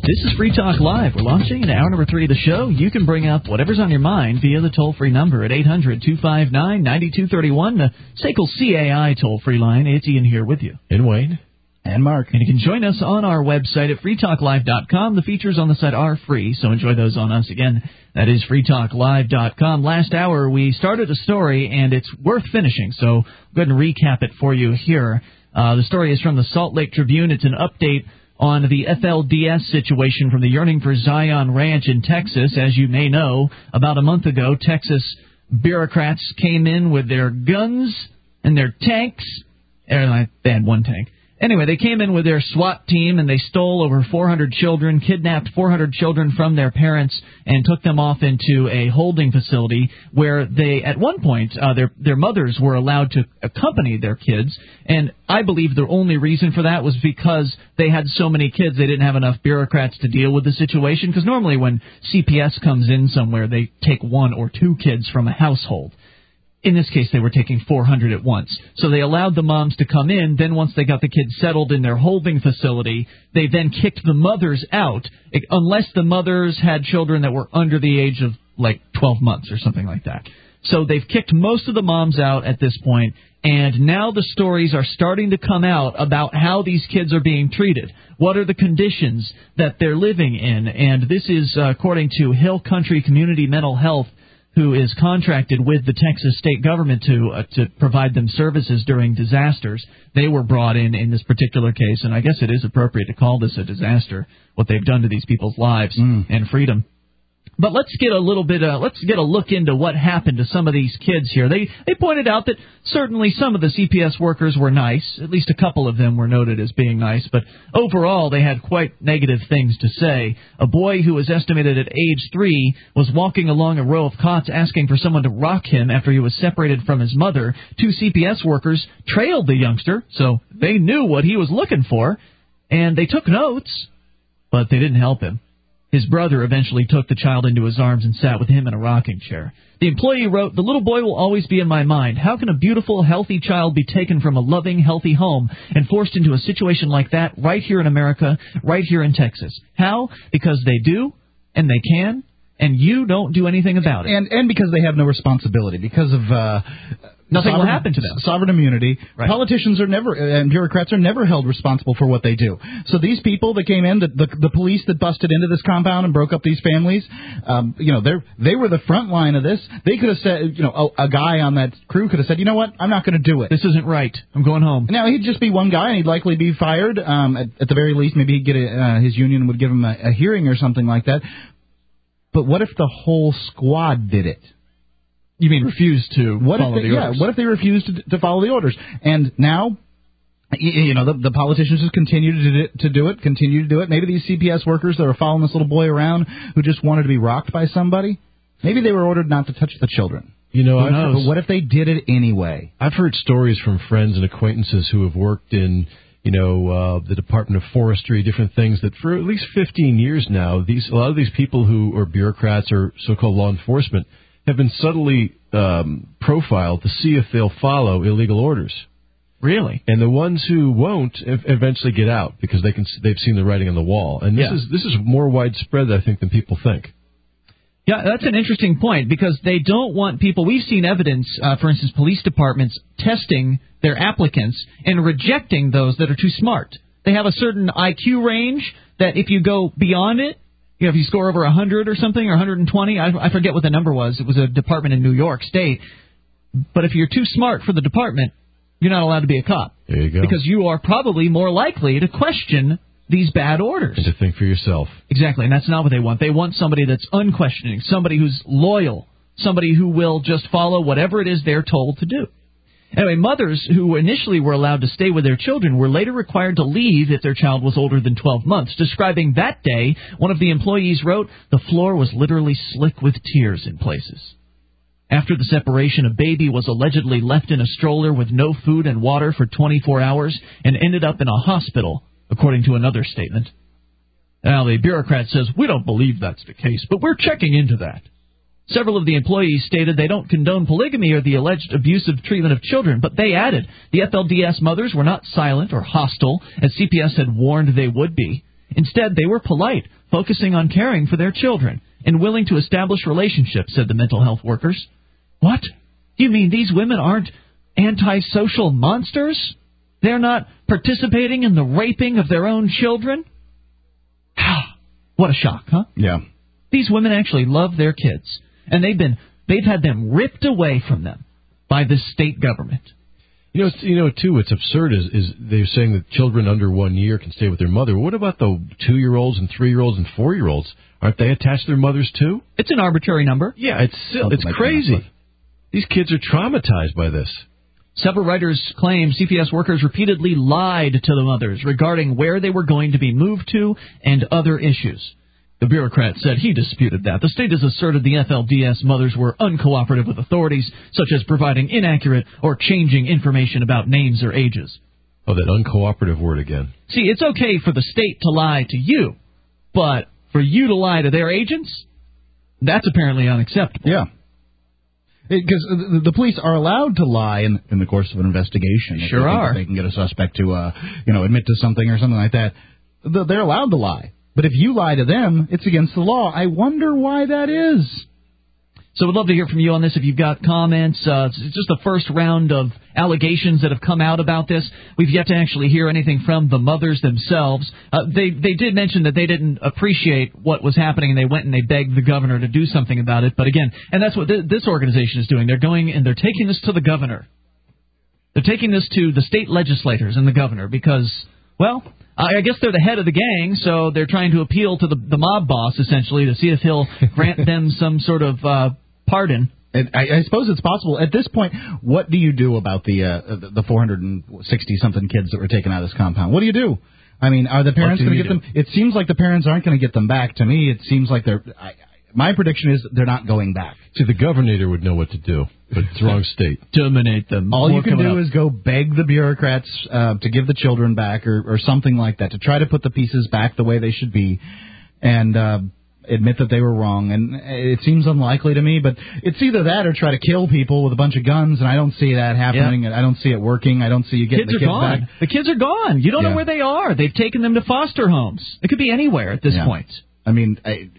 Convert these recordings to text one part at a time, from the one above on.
This is Free Talk Live. We're launching in hour number 3 of the show. You can bring up whatever's on your mind via the toll-free number at 800-259-9231, the SACL CAI toll-free line. It's Ian here with you. And Wayne. And Mark. And you can join us on our website at freetalklive.com. The features on the site are free, so enjoy those on us. Again, that is freetalklive.com. Last hour, we started a story, and it's worth finishing, so go ahead and recap it for you here. The story is from the Salt Lake Tribune. It's an update on the FLDS situation from the Yearning for Zion Ranch in Texas. As you may know, about a month ago, Texas bureaucrats came in with their guns and their tanks. They had one tank. Anyway, they came in with their SWAT team, and they stole over 400 children, kidnapped 400 children from their parents, and took them off into a holding facility where they, at one point, their mothers were allowed to accompany their kids. And I believe the only reason for that was because they had so many kids, they didn't have enough bureaucrats to deal with the situation. Because normally when CPS comes in somewhere, they take 1 or 2 kids from a household. In this case, they were taking 400 at once. So they allowed the moms to come in. Then once they got the kids settled in their holding facility, they then kicked the mothers out, unless the mothers had children that were under the age of, 12 months or something like that. So they've kicked most of the moms out at this point, and now the stories are starting to come out about how these kids are being treated. What are the conditions that they're living in? And this is according to Hill Country Community Mental Health, who is contracted with the Texas state government to provide them services during disasters. They were brought in this particular case, and I guess it is appropriate to call this a disaster, what they've done to these people's lives and freedom. But let's get a look into what happened to some of these kids here. They pointed out that certainly some of the CPS workers were nice. At least a couple of them were noted as being nice. But overall, they had quite negative things to say. A boy who was estimated at age 3 was walking along a row of cots asking for someone to rock him after he was separated from his mother. 2 CPS workers trailed the youngster, so they knew what he was looking for. And they took notes, but they didn't help him. His brother eventually took the child into his arms and sat with him in a rocking chair. The employee wrote, "The little boy will always be in my mind. How can a beautiful, healthy child be taken from a loving, healthy home and forced into a situation like that right here in America, right here in Texas? How? Because they do, and they can, and you don't do anything about it." And because they have no responsibility, because of nothing will happen to them. Sovereign immunity. Right. Politicians are never, and bureaucrats are never held responsible for what they do. So these people that came in, the police that busted into this compound and broke up these families, they were the front line of this. They could have said, a guy on that crew could have said, you know what, I'm not going to do it. This isn't right. I'm going home. Now, he'd just be one guy, and he'd likely be fired. At the very least, maybe he'd get his union would give him a hearing or something like that. But what if the whole squad did it? You mean refused to follow the orders? Yeah, what if they refused to follow the orders? And now, the politicians just continue to do it. Maybe these CPS workers that are following this little boy around who just wanted to be rocked by somebody, maybe they were ordered not to touch the children. But what if they did it anyway? I've heard stories from friends and acquaintances who have worked in the Department of Forestry, different things that for at least 15 years now, a lot of these people who are bureaucrats or so-called law enforcement have been subtly profiled to see if they'll follow illegal orders. Really? And the ones who won't eventually get out because they've seen the writing on the wall. And this is more widespread, I think, than people think. Yeah, that's an interesting point because they don't want people. We've seen evidence, for instance, police departments testing their applicants and rejecting those that are too smart. They have a certain IQ range that if you go beyond it, if you score over 100 or something, or 120, I forget what the number was. It was a department in New York State. But if you're too smart for the department, you're not allowed to be a cop. There you go. Because you are probably more likely to question these bad orders. And to think for yourself. Exactly, and that's not what they want. They want somebody that's unquestioning, somebody who's loyal, somebody who will just follow whatever it is they're told to do. Anyway, mothers who initially were allowed to stay with their children were later required to leave if their child was older than 12 months. Describing that day, one of the employees wrote, "The floor was literally slick with tears in places." After the separation, a baby was allegedly left in a stroller with no food and water for 24 hours and ended up in a hospital, according to another statement. Now, the bureaucrat says, "We don't believe that's the case, but we're checking into that." Several of the employees stated they don't condone polygamy or the alleged abusive treatment of children, but they added the FLDS mothers were not silent or hostile, as CPS had warned they would be. Instead, they were polite, focusing on caring for their children, and willing to establish relationships, said the mental health workers. What? You mean these women aren't antisocial monsters? They're not participating in the raping of their own children? What a shock, huh? Yeah. These women actually love their kids, and they've had them ripped away from them by the state government. Too, what's absurd is they're saying that children under 1 year can stay with their mother. What about the 2-year-olds and 3-year-olds and 4-year-olds? Aren't they attached to their mothers too? It's an arbitrary number. Yeah, it's crazy. These kids are traumatized by this. Several writers claim CPS workers repeatedly lied to the mothers regarding where they were going to be moved to and other issues. The bureaucrat said he disputed that. The state has asserted the FLDS mothers were uncooperative with authorities, such as providing inaccurate or changing information about names or ages. Oh, that uncooperative word again. See, it's okay for the state to lie to you, but for you to lie to their agents, that's apparently unacceptable. Yeah. Because the police are allowed to lie in the course of an investigation. Sure are. If they can get a suspect to, admit to something or something like that. They're allowed to lie. But if you lie to them, it's against the law. I wonder why that is. So we'd love to hear from you on this if you've got comments. It's just the first round of allegations that have come out about this. We've yet to actually hear anything from the mothers themselves. They did mention that they didn't appreciate what was happening, and they went and they begged the governor to do something about it. But again, and that's what this organization is doing. They're going and they're taking this to the governor. They're taking this to the state legislators and the governor because, well, I guess they're the head of the gang, so they're trying to appeal to the mob boss, essentially, to see if he'll grant them some sort of pardon. I suppose it's possible. At this point, what do you do about the 460-something kids that were taken out of this compound? What do you do? I mean, are the parents going to get them? It seems like the parents aren't going to get them back. To me, it seems like they're... my prediction is they're not going back. See, the governor would know what to do, but it's the wrong state. Terminate them. All you can do is go beg the bureaucrats to give the children back or something like that, to try to put the pieces back the way they should be and admit that they were wrong. And it seems unlikely to me, but it's either that or try to kill people with a bunch of guns, and I don't see that happening. Yeah. I don't see it working. I don't see you getting the kids back. The kids are gone. You don't know where they are. They've taken them to foster homes. It could be anywhere at this point. I mean,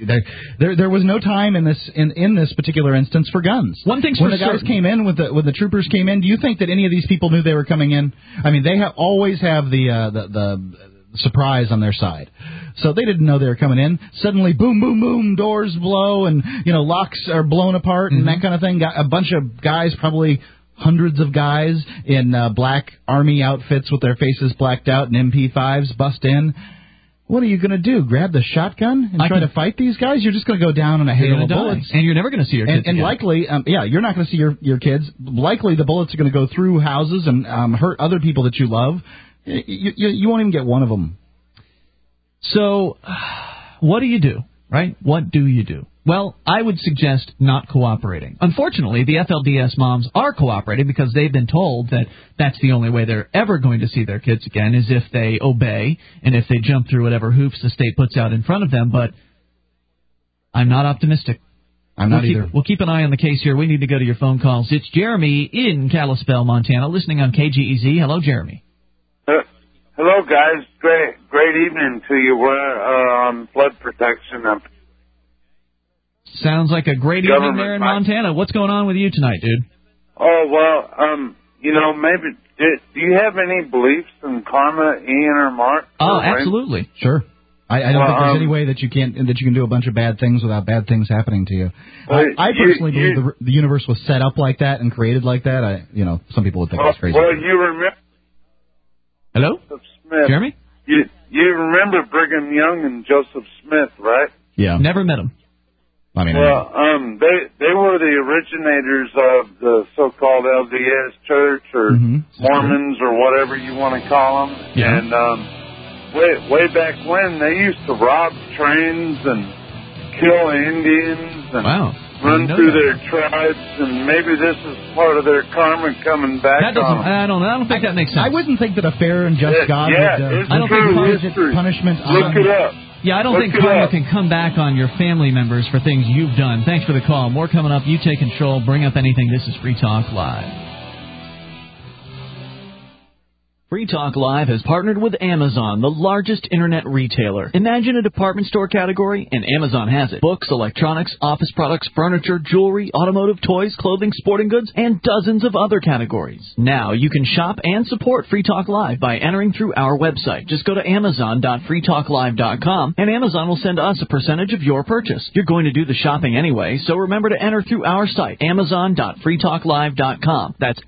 there was no time in this particular instance for guns. One thing's when for the guys certain. came in, when the troopers came in, do you think that any of these people knew they were coming in? I mean, they always have the surprise on their side, so they didn't know they were coming in. Suddenly, boom, boom, boom, doors blow, and locks are blown apart and that kind of thing. Got a bunch of guys, probably hundreds of guys in black army outfits with their faces blacked out and MP5s bust in. What are you going to do? Grab the shotgun and try to fight these guys? You're just going to go down in a hail of bullets. And you're never going to see your kids and again. likely, you're not going to see your kids. Likely the bullets are going to go through houses and hurt other people that you love. You won't even get one of them. So what do you do, right? What do you do? Well, I would suggest not cooperating. Unfortunately, the FLDS moms are cooperating because they've been told that that's the only way they're ever going to see their kids again is if they obey and if they jump through whatever hoops the state puts out in front of them. But I'm not optimistic. I'm not either. We'll keep an eye on the case here. We need to go to your phone calls. It's Jeremy in Kalispell, Montana, listening on KGEZ. Hello, Jeremy. Hello, guys. Great evening to you. We're on flood protection. Sounds like a great evening there in Montana. What's going on with you tonight, dude? Oh, well, maybe, do you have any beliefs in karma, Ian or Mark? Oh, absolutely. Sure. I don't think there's any way that you can do a bunch of bad things without bad things happening to you. I personally believe the universe was set up like that and created like that. Some people would think that's crazy. Well, you remember... Hello? Joseph Smith. Jeremy? You remember Brigham Young and Joseph Smith, right? Yeah. Never met him. They were the originators of the so-called LDS Church or Mormons or whatever you want to call them. Yeah. And way back when, they used to rob trains and kill Indians and run through their tribes, and maybe this is part of their karma coming back on them. I don't think that makes sense. I wouldn't think that a fair and just God would I don't think punishment on... Look it up. Yeah, I don't think karma can come back on your family members for things you've done. Thanks for the call. More coming up. You take control. Bring up anything. This is Free Talk Live. Free Talk Live has partnered with Amazon, the largest internet retailer. Imagine a department store category, and Amazon has it. Books, electronics, office products, furniture, jewelry, automotive, toys, clothing, sporting goods, and dozens of other categories. Now you can shop and support Free Talk Live by entering through our website. Just go to Amazon.freetalklive.com, and Amazon will send us a percentage of your purchase. You're going to do the shopping anyway, so remember to enter through our site, Amazon.freetalklive.com. That's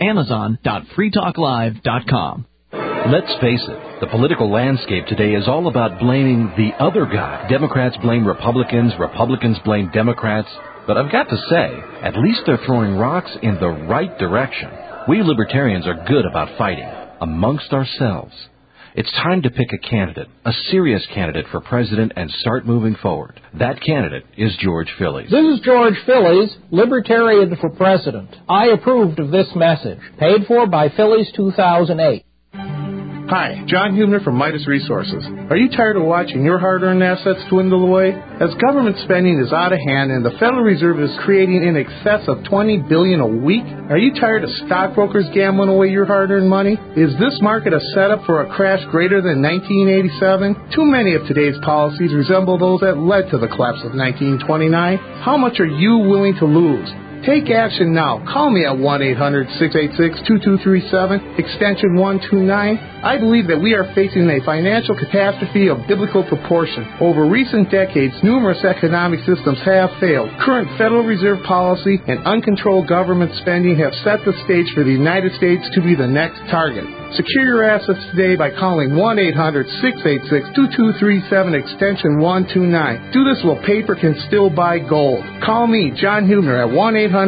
Amazon.freetalklive.com. Let's face it, the political landscape today is all about blaming the other guy. Democrats blame Republicans, Republicans blame Democrats. But I've got to say, at least they're throwing rocks in the right direction. We libertarians are good about fighting amongst ourselves. It's time to pick a candidate, a serious candidate for president, and start moving forward. That candidate is George Phillies. This is George Phillies, Libertarian for President. I approved of this message, paid for by Phillies 2008. Hi, John Hubner from Midas Resources. Are you tired of watching your hard-earned assets dwindle away? As government spending is out of hand and the Federal Reserve is creating in excess of $20 billion a week, are you tired of stockbrokers gambling away your hard-earned money? Is this market a setup for a crash greater than 1987? Too many of today's policies resemble those that led to the collapse of 1929. How much are you willing to lose? Take action now. Call me at 1-800-686-2237, extension 129. I believe that we are facing a financial catastrophe of biblical proportion. Over recent decades, numerous economic systems have failed. Current Federal Reserve policy and uncontrolled government spending have set the stage for the United States to be the next target. Secure your assets today by calling 1-800-686-2237, extension 129. Do this while paper can still buy gold. Call me, John Hubner, at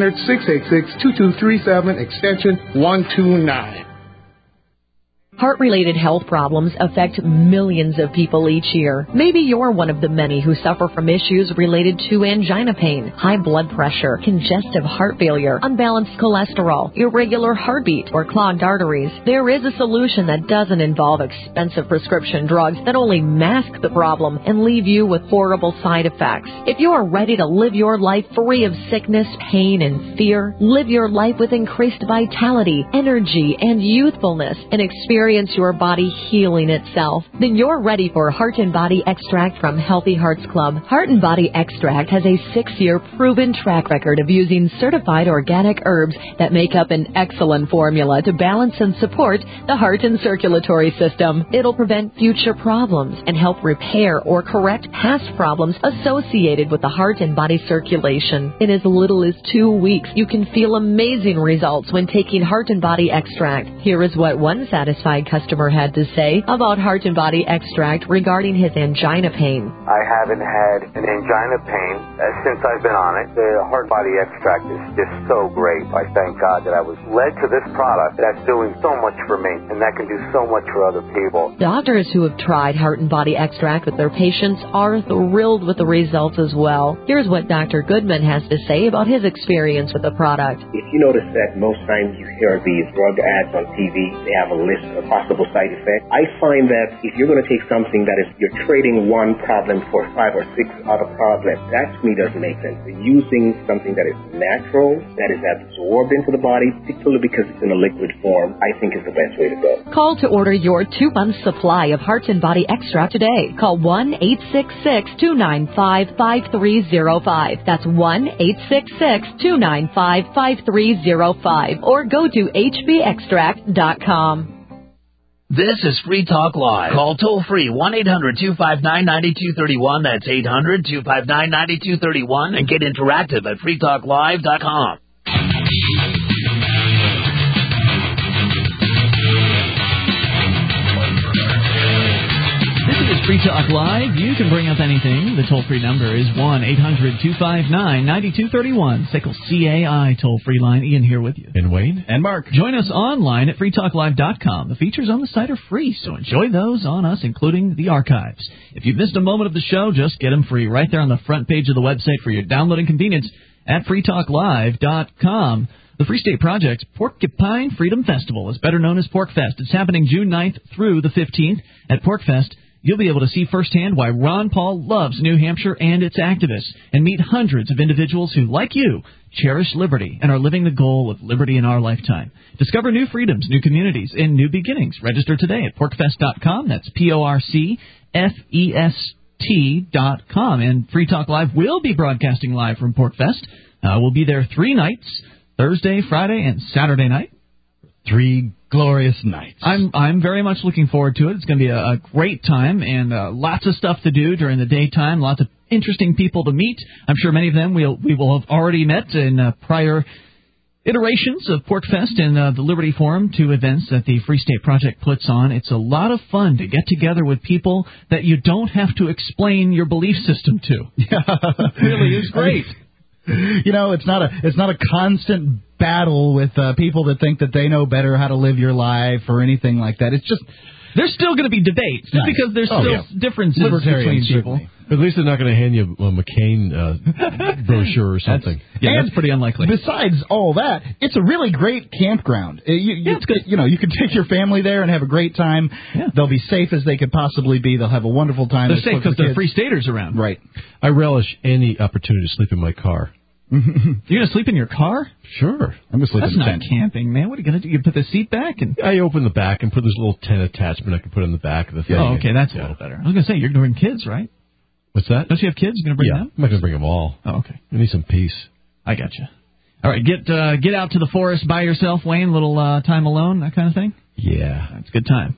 1-800-686-2237, extension 129. Heart-related health problems affect millions of people each year. Maybe you're one of the many who suffer from issues related to angina pain, high blood pressure, congestive heart failure, unbalanced cholesterol, irregular heartbeat, or clogged arteries. There is a solution that doesn't involve expensive prescription drugs that only mask the problem and leave you with horrible side effects. If you are ready to live your life free of sickness, pain, and fear, live your life with increased vitality, energy, and youthfulness, and experience your body healing itself, then you're ready for Heart and Body Extract from Healthy Hearts Club. Heart and Body Extract has a 6-year proven track record of using certified organic herbs that make up an excellent formula to balance and support the heart and circulatory system. It'll prevent future problems and help repair or correct past problems associated with the heart and body circulation. In as little as 2 weeks, you can feel amazing results when taking Heart and Body Extract. Here is what one satisfied customer had to say about Heart and Body Extract regarding his angina pain. I haven't had an angina pain since I've been on it. The Heart Body Extract is just so great. I thank God that I was led to this product that's doing so much for me and that can do so much for other people. Doctors who have tried Heart and Body Extract with their patients are thrilled with the results as well. Here's what Dr. Goodman has to say about his experience with the product. If you notice that most times you hear these drug ads on TV, they have a list of possible side effects. I find that if you're going to take something that is, you're trading one problem for 5 or 6 other problems, that to me doesn't make sense. Using something that is natural, that is absorbed into the body, particularly because it's in a liquid form, I think is the best way to go. Call to order your 2-month supply of Heart and Body Extract today. Call 1-866-295-5305. That's 1-866-295-5305. Or go to hbextract.com. This is Free Talk Live. Call toll-free 1-800-259-9231. That's 800-259-9231. And get interactive at freetalklive.com. This is Free Talk Live. You can bring up anything. The toll-free number is 1-800-259-9231. SICKLE CAI toll-free line. Ian here with you. And Wayne. And Mark. Join us online at freetalklive.com. The features on the site are free, so enjoy those on us, including the archives. If you've missed a moment of the show, just get them free right there on the front page of the website for your downloading convenience at freetalklive.com. The Free State Project's Porcupine Freedom Festival is better known as PorcFest. It's happening June 9th through the 15th at PorcFest You'll be able to see firsthand why Ron Paul loves New Hampshire and its activists, and meet hundreds of individuals who, like you, cherish liberty and are living the goal of liberty in our lifetime. Discover new freedoms, new communities, and new beginnings. Register today at porcfest.com. That's PORCFEST.com. And Free Talk Live will be broadcasting live from PorcFest. We'll be there 3 nights, Thursday, Friday, and Saturday night. 3 glorious nights. I'm very much looking forward to it. It's going to be a great time, and lots of stuff to do during the daytime, lots of interesting people to meet. I'm sure many of them we will have already met in prior iterations of PorcFest and the Liberty Forum, 2 events that the Free State Project puts on. It's a lot of fun to get together with people that you don't have to explain your belief system to. It really is great. It's not a constant battle with people that think that they know better how to live your life or anything like that. It's just there's still going to be debates because there's still differences between people. At least they're not going to hand you a McCain brochure or something. That's pretty unlikely. Besides all that, it's a really great campground. It's good. You can take your family there and have a great time. Yeah. They'll be safe as they could possibly be. They'll have a wonderful time. They're safe because they're Free Staters around. Right. I relish any opportunity to sleep in my car. You're going to sleep in your car? Sure. I'm going to sleep in the tent. That's not camping, man. What are you going to do? You put the seat back? And I open the back and put this little tent attachment I can put on the back of the thing. Oh, okay. That's a little better. I was going to say, you're going to bring kids, right? What's that? Don't you have kids? You're going to bring them? I'm not going to bring them all. Oh, okay. I need some peace. I gotcha. All right. Get out to the forest by yourself, Wayne. Little time alone, that kind of thing? Yeah. That's a good time.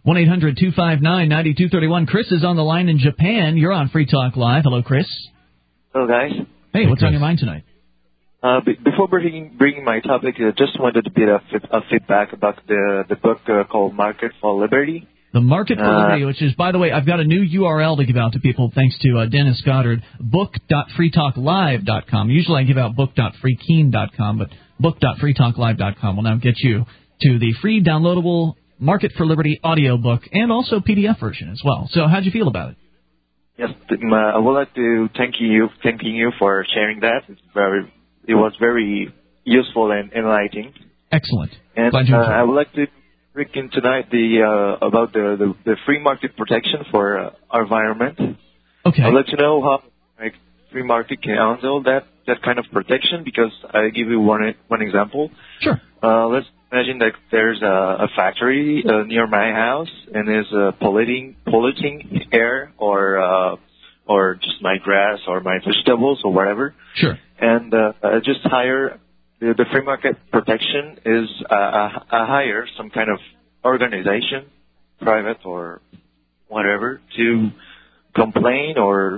1-800-259-9231. Chris is on the line in Japan. You're on Free Talk Live. Hello, Chris. Hello, guys. Hey, what's on your mind tonight? Before bringing my topic, I just wanted a bit of feedback about the book called Market for Liberty. The Market for Liberty, which is, by the way, I've got a new URL to give out to people thanks to Dennis Goddard, book.freetalklive.com. Usually I give out book.freekeen.com, but book.freetalklive.com will now get you to the free downloadable Market for Liberty audiobook and also PDF version as well. So how'd you feel about it? Yes, I would like to thank you for sharing that. It was very useful and enlightening. Excellent. And I would like to bring in tonight about the free market protection for our environment. Okay. I'd like to know how free market can handle that kind of protection, because I'll give you one example. Sure. Let's imagine that there's a factory near my house and is polluting air or just my grass or my vegetables or whatever. Sure. And just hire the free market protection is hire some kind of organization, private or whatever, to complain or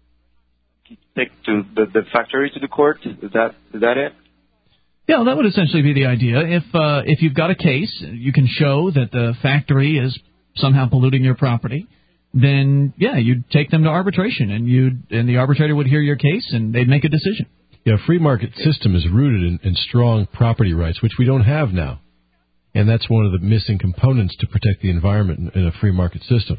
take to the factory to the court. Is that it? Yeah, that would essentially be the idea. If you've got a case, you can show that the factory is somehow polluting your property, then you'd take them to arbitration, and the arbitrator would hear your case and they'd make a decision. Yeah, a free market system is rooted in strong property rights, which we don't have now. And that's one of the missing components to protect the environment in a free market system.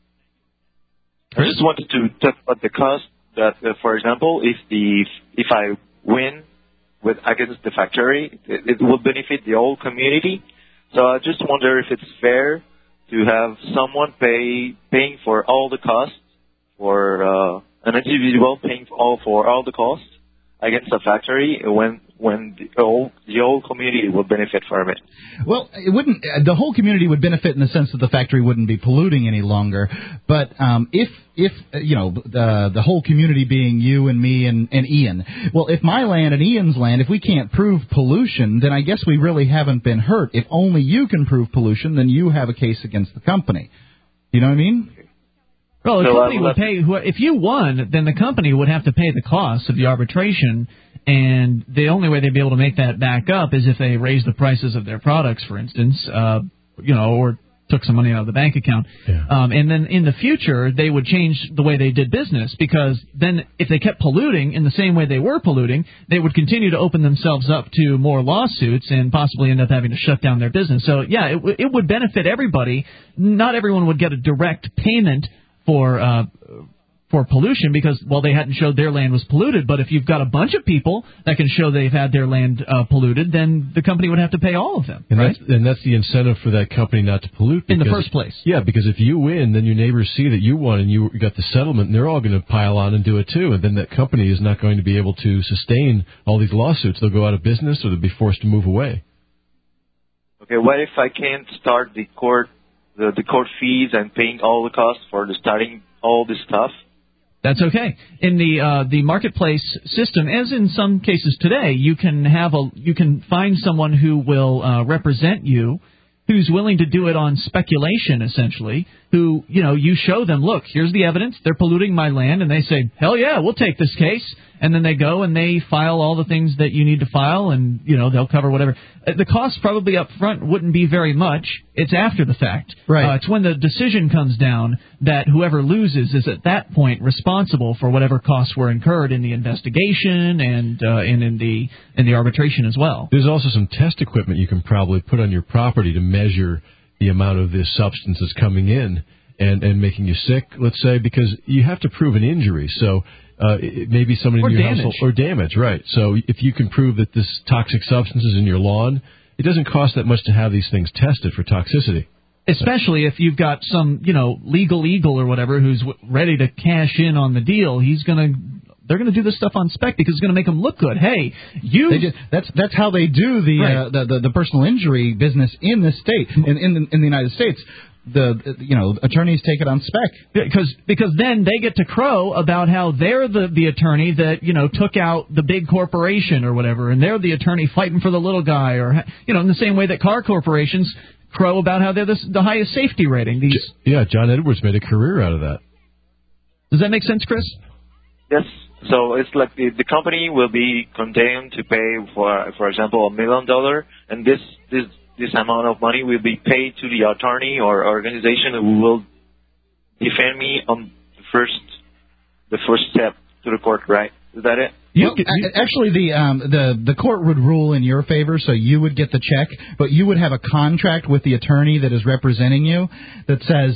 I just wanted to talk about the cost that, for example, if I win against the factory, it will benefit the whole community. So I just wonder if it's fair to have someone paying for all the costs, for an individual paying for all the costs against a factory when the whole community will benefit from it. Well, it wouldn't. The whole community would benefit in the sense that the factory wouldn't be polluting any longer. But if the whole community being you and me and Ian, well, if my land and Ian's land, if we can't prove pollution, then I guess we really haven't been hurt. If only you can prove pollution, then you have a case against the company. You know what I mean? Well, the company would pay. If you won, then the company would have to pay the costs of the arbitration, and the only way they'd be able to make that back up is if they raised the prices of their products, for instance, or took some money out of the bank account. Yeah. And then in the future, they would change the way they did business, because then if they kept polluting in the same way they were polluting, they would continue to open themselves up to more lawsuits and possibly end up having to shut down their business. So, it would benefit everybody. Not everyone would get a direct payment for for pollution because, well, they hadn't showed their land was polluted. But if you've got a bunch of people that can show they've had their land polluted, then the company would have to pay all of them, and right? That's the incentive for that company not to pollute. In the first place. Yeah, because if you win, then your neighbors see that you won and you got the settlement, and they're all going to pile on and do it too. And then that company is not going to be able to sustain all these lawsuits. They'll go out of business or they'll be forced to move away. Okay, what if I can't start the court fees and paying all the costs for the starting all this stuff? That's okay. In the marketplace system, as in some cases today, you can find someone who will represent you, who's willing to do it on speculation, essentially. Who, you show them, look, here's the evidence. They're polluting my land, and they say, hell yeah, we'll take this case. And then they go and they file all the things that you need to file, and they'll cover whatever. The cost probably up front wouldn't be very much. It's after the fact. Right. It's when the decision comes down that whoever loses is at that point responsible for whatever costs were incurred in the investigation and in the arbitration as well. There's also some test equipment you can probably put on your property to measure the amount of this substance that's coming in and making you sick, let's say, because you have to prove an injury. So maybe somebody in your household or damage, right? So if you can prove that this toxic substance is in your lawn, it doesn't cost that much to have these things tested for toxicity. Especially if you've got some, legal eagle or whatever who's ready to cash in on the deal, they're going to do this stuff on spec because it's going to make them look good. Hey, that's how they do the personal injury business in this state, in the United States. Attorneys take it on spec because then they get to crow about how they're the attorney that took out the big corporation or whatever, and they're the attorney fighting for the little guy, or in the same way that car corporations crow about how they're the highest safety rating. John Edwards made a career out of that. Does that make sense, Chris? Yes. So it's like the company will be condemned to pay for example, $1 million, and this amount of money will be paid to the attorney or organization who will defend me on the first step to the court, right? Is that it? Actually, the court would rule in your favor, so you would get the check, but you would have a contract with the attorney that is representing you that says,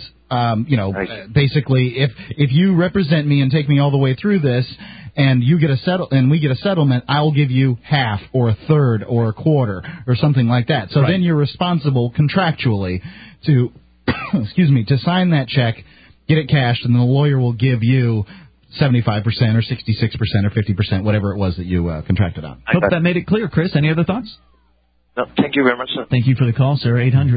basically, if you represent me and take me all the way through this, and you get we get a settlement, I'll give you half or a third or a quarter or something like that. So then you're responsible contractually to, to sign that check, get it cashed, and the lawyer will give you 75% or 66% or 50%, whatever it was that you contracted on. Hope that made it clear, Chris. Any other thoughts? No, thank you very much, sir. Thank you for the call, sir.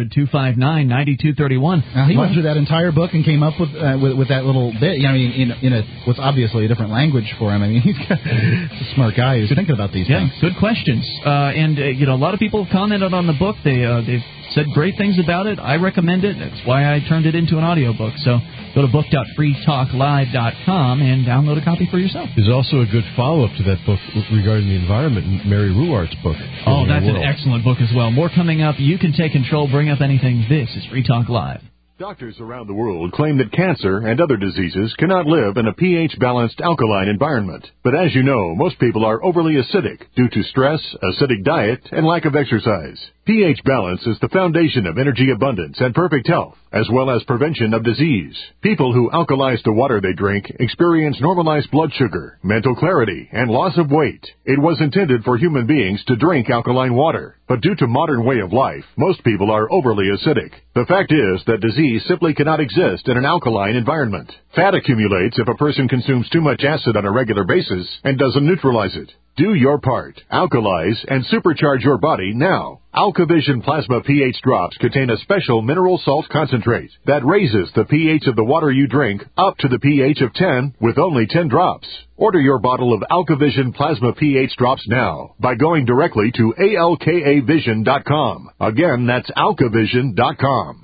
800-259-9231. Now, he went through that entire book and came up with that little bit. In what's obviously a different language for him. I mean, he's a smart guy who's thinking about these things. Good questions. And a lot of people have commented on the book. They've said great things about it. I recommend it. That's why I turned it into an audiobook. So go to book.freetalklive.com and download a copy for yourself. There's also a good follow-up to that book regarding the environment, Mary Ruwart's book. Oh, that's an excellent book as well. More coming up. You can take control, bring up anything. This is Free Talk Live. Doctors around the world claim that cancer and other diseases cannot live in a pH-balanced alkaline environment. But as you know, most people are overly acidic due to stress, acidic diet, and lack of exercise. pH balance is the foundation of energy abundance and perfect health, as well as prevention of disease. People who alkalize the water they drink experience normalized blood sugar, mental clarity, and loss of weight. It was intended for human beings to drink alkaline water, but due to modern way of life, most people are overly acidic. The fact is that disease simply cannot exist in an alkaline environment. Fat accumulates if a person consumes too much acid on a regular basis and doesn't neutralize it. Do your part. Alkalize and supercharge your body now. AlkaVision Plasma pH drops contain a special mineral salt concentrate that raises the pH of the water you drink up to the pH of 10 with only 10 drops. Order your bottle of AlkaVision Plasma pH drops now by going directly to alkavision.com. Again, that's alkavision.com.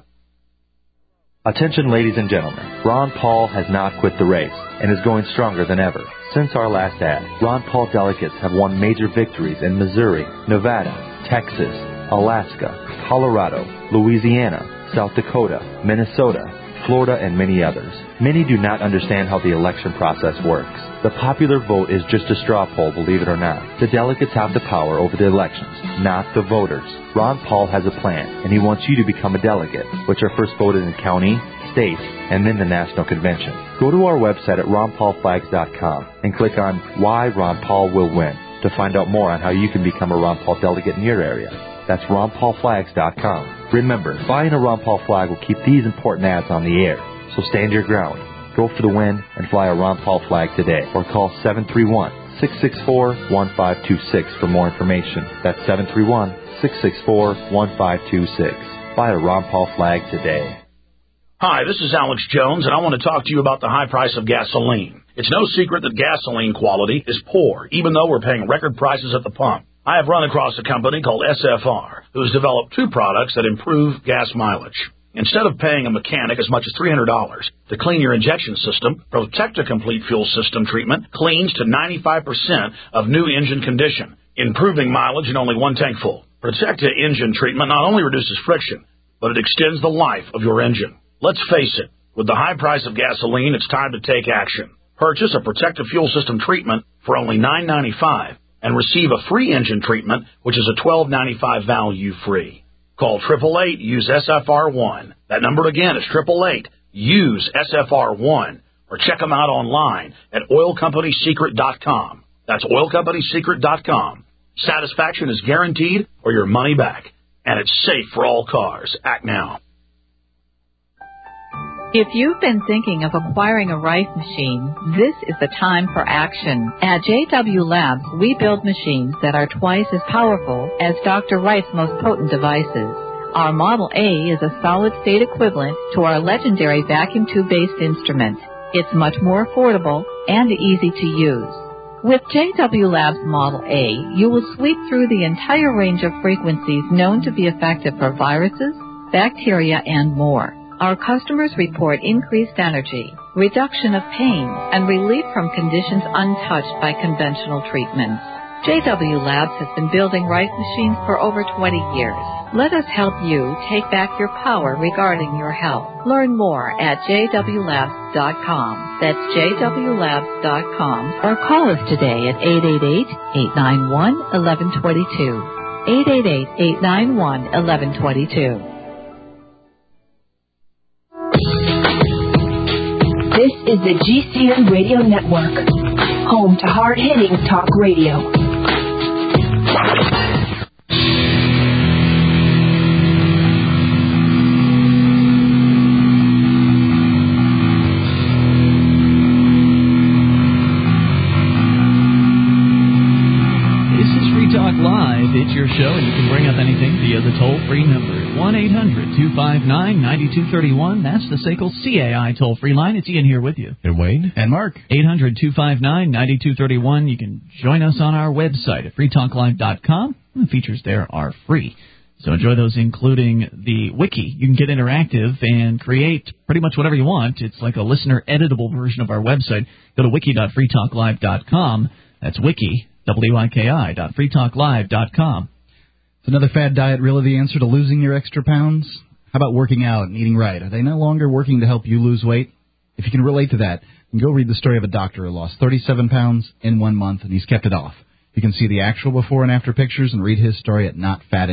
Attention, ladies and gentlemen. Ron Paul has not quit the race and is going stronger than ever. Since our last ad, Ron Paul delegates have won major victories in Missouri, Nevada, Texas, Alaska, Colorado, Louisiana, South Dakota, Minnesota, Florida, and many others. Many do not understand how the election process works. The popular vote is just a straw poll, believe it or not. The delegates have the power over the elections, not the voters. Ron Paul has a plan, and he wants you to become a delegate, which are first voted in county, states and then the national convention. Go to our website at ronpaulflags.com and click on Why Ron Paul Will Win to find out more on how you can become a Ron Paul delegate in your area. That's ronpaulflags.com. Remember, buying a Ron Paul flag will keep these important ads on the air, so stand your ground. Go for the win and fly a Ron Paul flag today, or call 731-664-1526 for more information. That's 731-664-1526. Buy a Ron Paul flag today. Hi, this is Alex Jones, and I want to talk to you about the high price of gasoline. It's no secret that gasoline quality is poor, even though we're paying record prices at the pump. I have run across a company called SFR, who has developed two products that improve gas mileage. Instead of paying a mechanic as much as $300 to clean your injection system, Protecta Complete Fuel System treatment cleans to 95% of new engine condition, improving mileage in only one tank full. Protecta engine treatment not only reduces friction, but it extends the life of your engine. Let's face it, with the high price of gasoline, it's time to take action. Purchase a Protecta Fuel System treatment for only $9.95 and receive a free engine treatment, which is a $12.95 value free. Call 888-USE SFR1. That number again is 888-USE SFR1. Or check them out online at oilcompanysecret.com. That's oilcompanysecret.com. Satisfaction is guaranteed or your money back. And it's safe for all cars. Act now. If you've been thinking of acquiring a Rife machine, this is the time for action. At JW Labs, we build machines that are twice as powerful as Dr. Rife's most potent devices. Our Model A is a solid-state equivalent to our legendary vacuum tube-based instrument. It's much more affordable and easy to use. With JW Labs Model A, you will sweep through the entire range of frequencies known to be effective for viruses, bacteria, and more. Our customers report increased energy, reduction of pain, and relief from conditions untouched by conventional treatments. JW Labs has been building Rife machines for over 20 years. Let us help you take back your power regarding your health. Learn more at jwlabs.com. That's jwlabs.com. Or call us today at 888-891-1122. 888-891-1122. This is the GCN Radio Network, home to hard-hitting talk radio. It's your show, and you can bring up anything via the toll-free number at 1-800-259-9231. That's the SACL CAI toll-free line. It's Ian here with you. And Wayne. And Mark. 800-259-9231. You can join us on our website at freetalklive.com. The features there are free. So enjoy those, including the wiki. You can get interactive and create pretty much whatever you want. It's like a listener-editable version of our website. Go to wiki.freetalklive.com. That's wiki. wiki.freetalklive.com. Is another fad diet really the answer to losing your extra pounds? How about working out and eating right? Are they no longer working to help you lose weight? If you can relate to that, you can go read the story of a doctor who lost 37 pounds in 1 month, and he's kept it off. You can see the actual before and after pictures and read his story at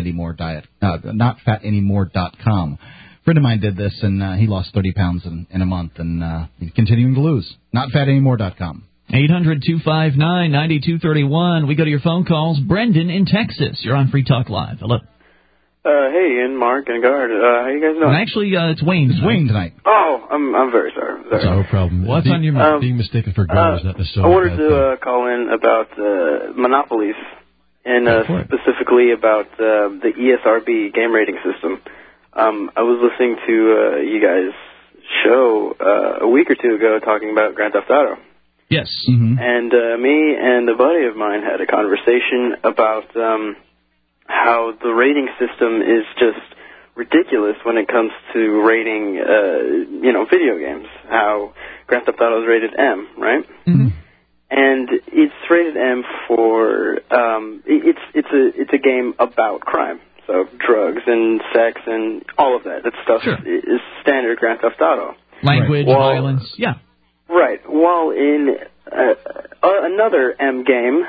notfatanymore.com. A friend of mine did this, and he lost 30 pounds in a month, and he's continuing to lose. Notfatanymore.com. 800-259-9231. We go to your phone calls. Brendan in Texas. You're on Free Talk Live. Hello. Hey, Ian, Mark, and Gard. How you guys doing? And actually, it's Wayne. It's Wayne tonight. Oh, I'm very sorry. That's no problem. What's on your mind? Being mistaken for Gard is not necessarily I wanted to call in about monopolies, and specifically about the ESRB game rating system. I was listening to you guys' show a week or two ago talking about Grand Theft Auto. Yes. Mm-hmm. And me and a buddy of mine had a conversation about how the rating system is just ridiculous when it comes to rating, video games. How Grand Theft Auto is rated M, right? Mm-hmm. And it's rated M for it's a game about crime, so drugs and sex and all of that. That stuff is standard Grand Theft Auto. Language, violence, yeah. Right. While in another M game,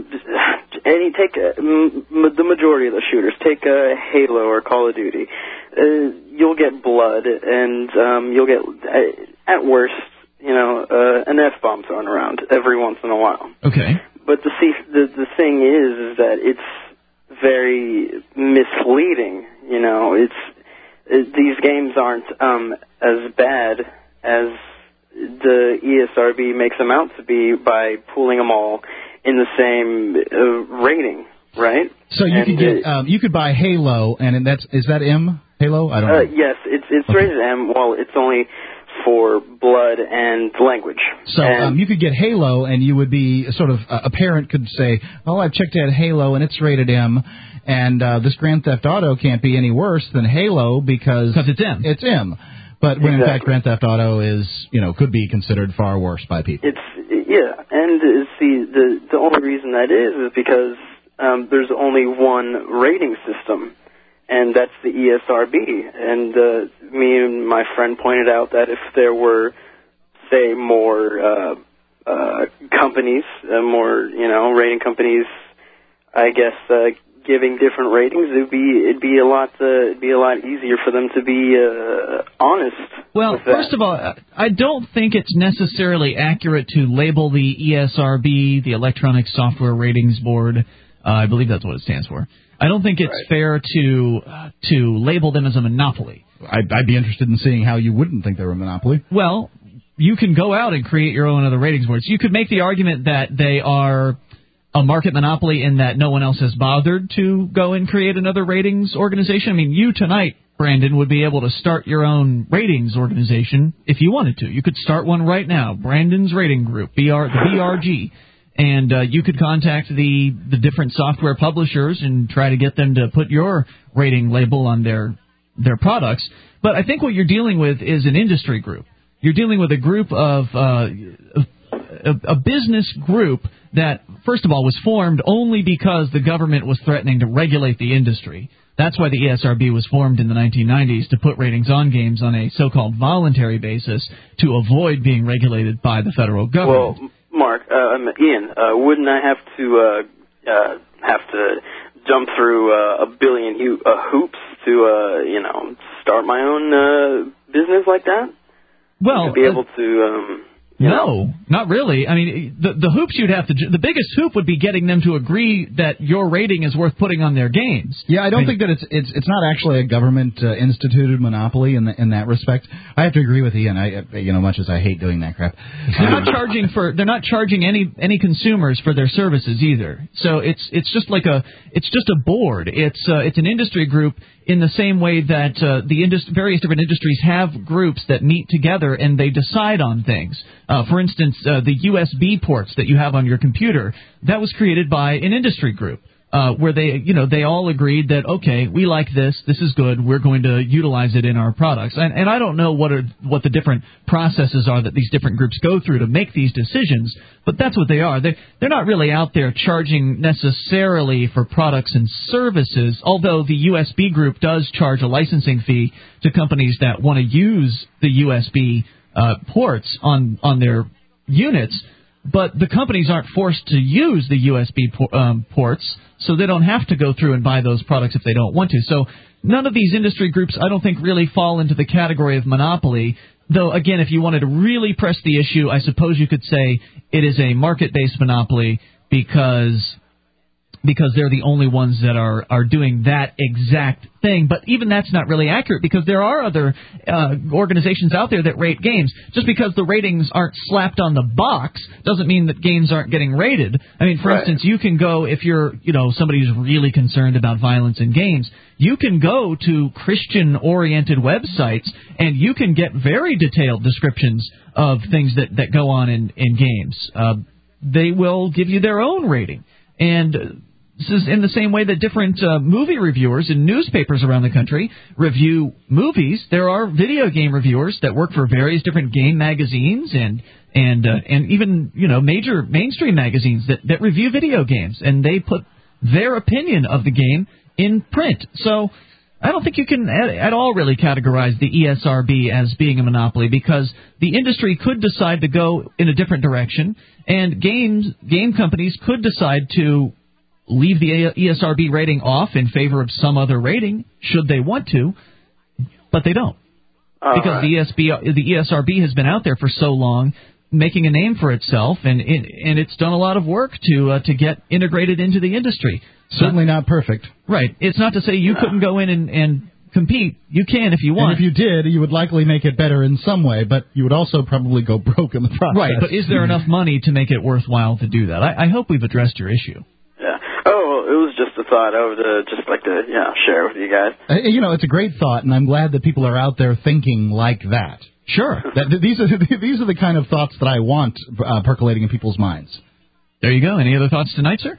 take the majority of the shooters, take Halo or Call of Duty, you'll get blood, and you'll get, at worst, an F-bomb thrown around every once in a while. Okay. But the thing is that it's very misleading. These games aren't as bad as the ESRB makes them out to be by pooling them all in the same rating, right? So you could buy Halo, and is that M? Halo? I don't know. Yes, it's rated M. Well, it's only for blood and language. So you could get Halo, and you would be sort of a parent could say, "Oh, I've checked out Halo, and it's rated M, and this Grand Theft Auto can't be any worse than Halo because it's M. It's M." But when in fact Grand Theft Auto is, could be considered far worse by people. And see, the only reason that is because there's only one rating system, and that's the ESRB. And me and my friend pointed out that if there were, say, more companies, more rating companies, I guess giving different ratings, it'd be a lot easier for them to be honest. Well, first of all, I don't think it's necessarily accurate to label the ESRB, the Electronic Software Ratings Board. I believe that's what it stands for. I don't think it's fair to label them as a monopoly. I'd be interested in seeing how you wouldn't think they were a monopoly. Well, you can go out and create your own other ratings boards. You could make the argument that they are a market monopoly in that no one else has bothered to go and create another ratings organization. I mean, you tonight, Brandon, would be able to start your own ratings organization if you wanted to. You could start one right now, Brandon's Rating Group, the BRG, and you could contact the different software publishers and try to get them to put your rating label on their products. But I think what you're dealing with is an industry group. You're dealing with a group of a business group that, first of all, was formed only because the government was threatening to regulate the industry. That's why the ESRB was formed in the 1990s, to put ratings on games on a so-called voluntary basis to avoid being regulated by the federal government. Well, Mark, Ian, wouldn't I have to jump through a billion hoops to start my own business like that? Well, to be able to. No, not really. I mean, the hoops you'd have to... The biggest hoop would be getting them to agree that your rating is worth putting on their games. Yeah, I don't think that it's not actually a government instituted monopoly in that respect. I have to agree with Ian. Much as I hate doing that crap. They're not charging any consumers for their services either. So it's just a board. It's an industry group in the same way that various different industries have groups that meet together and they decide on things. For instance, the USB ports that you have on your computer, that was created by an industry group where they all agreed that, okay, we like this is good, we're going to utilize it in our products. And I don't know what the different processes are that these different groups go through to make these decisions, but that's what they are. They're not really out there charging necessarily for products and services, although the USB group does charge a licensing fee to companies that want to use the USB ports on their units. But the companies aren't forced to use the USB ports, so they don't have to go through and buy those products if they don't want to. So none of these industry groups, I don't think, really fall into the category of monopoly. Though, again, if you wanted to really press the issue, I suppose you could say it is a market-based monopoly because they're the only ones that are doing that exact thing. But even that's not really accurate because there are other organizations out there that rate games. Just because the ratings aren't slapped on the box doesn't mean that games aren't getting rated. I mean, for instance, you can go, if you're somebody who's really concerned about violence in games, you can go to Christian-oriented websites and you can get very detailed descriptions of things that go on in games. They will give you their own rating. And this is in the same way that different movie reviewers in newspapers around the country review movies. There are video game reviewers that work for various different game magazines and even major mainstream magazines that review video games, and they put their opinion of the game in print. So I don't think you can at all really categorize the ESRB as being a monopoly because the industry could decide to go in a different direction, and game companies could decide to leave the ESRB rating off in favor of some other rating, should they want to. but they don't. Because the ESRB has been out there for so long, making a name for itself, and it's done a lot of work to get integrated into the industry. Certainly not perfect. Right. It's not to say you couldn't go in and compete. You can if you want. And if you did, you would likely make it better in some way, but you would also probably go broke in the process. Right, but is there enough money to make it worthwhile to do that? I hope we've addressed your issue. Yeah. Oh, well, it was just a thought I would just like to share with you guys. It's a great thought, and I'm glad that people are out there thinking like that. Sure. These are the kind of thoughts that I want percolating in people's minds. There you go. Any other thoughts tonight, sir?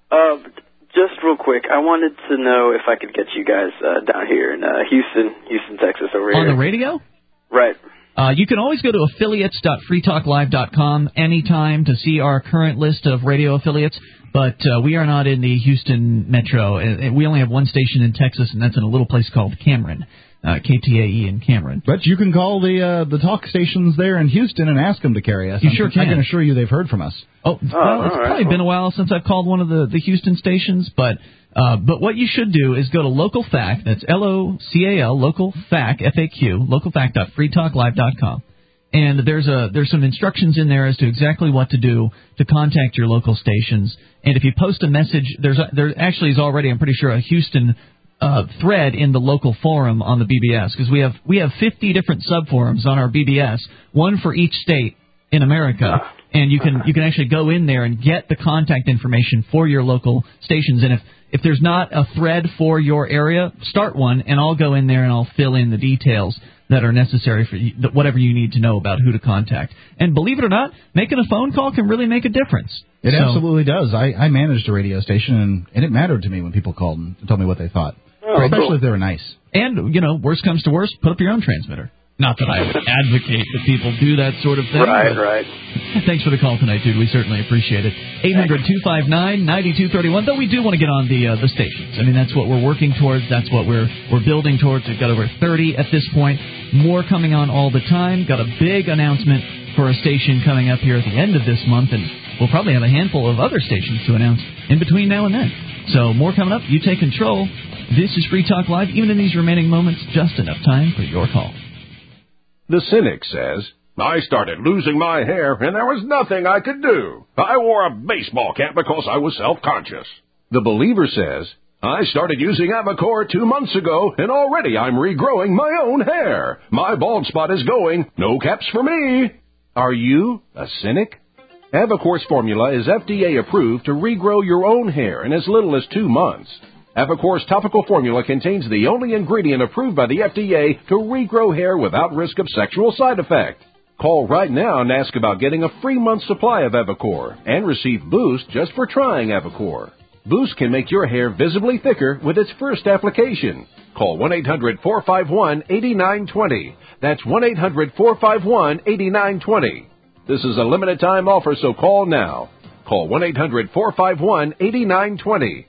Just real quick, I wanted to know if I could get you guys down here in Houston, Texas, over here. On the radio? Right. You can always go to affiliates.freetalklive.com anytime to see our current list of radio affiliates, but we are not in the Houston metro. We only have one station in Texas, and that's in a little place called Cameron. KTAE in Cameron. But you can call the talk stations there in Houston and ask them to carry us. You sure can. I can assure you they've heard from us. Well, it's probably been a while since I've called one of the Houston stations, but what you should do is go to LocalFac, that's LOCAL, LocalFac, FAQ, localfac.freetalklive.com. And there's some instructions in there as to exactly what to do to contact your local stations. And if you post a message, there actually is already, I'm pretty sure, a Houston thread in the local forum on the BBS, because we have 50 different subforums on our BBS, one for each state in America, and you can actually go in there and get the contact information for your local stations. And if there's not a thread for your area, start one, and I'll go in there and I'll fill in the details that are necessary for whatever you need to know about who to contact. And believe it or not, making a phone call can really make a difference. It absolutely does. I managed a radio station, and it mattered to me when people called and told me what they thought. Especially if they were nice. And, worst comes to worst, put up your own transmitter. Not that I would advocate that people do that sort of thing. Right. Thanks for the call tonight, dude. We certainly appreciate it. 800-259-9231. Though we do want to get on the stations. I mean, that's what we're working towards. That's what we're building towards. We've got over 30 at this point. More coming on all the time. Got a big announcement for a station coming up here at the end of this month, and we'll probably have a handful of other stations to announce in between now and then. So more coming up. You take control. This is Free Talk Live. Even in these remaining moments, just enough time for your call. The cynic says, I started losing my hair and there was nothing I could do. I wore a baseball cap because I was self-conscious. The believer says, I started using Avocor 2 months ago and already I'm regrowing my own hair. My bald spot is going. No caps for me. Are you a cynic? Avocor's formula is FDA approved to regrow your own hair in as little as 2 months. Avocor's topical formula contains the only ingredient approved by the FDA to regrow hair without risk of sexual side effect. Call right now and ask about getting a free month supply of Avocor and receive Boost just for trying Avocor. Boost can make your hair visibly thicker with its first application. Call 1-800-451-8920. That's 1-800-451-8920. This is a limited time offer, so call now. Call 1-800-451-8920.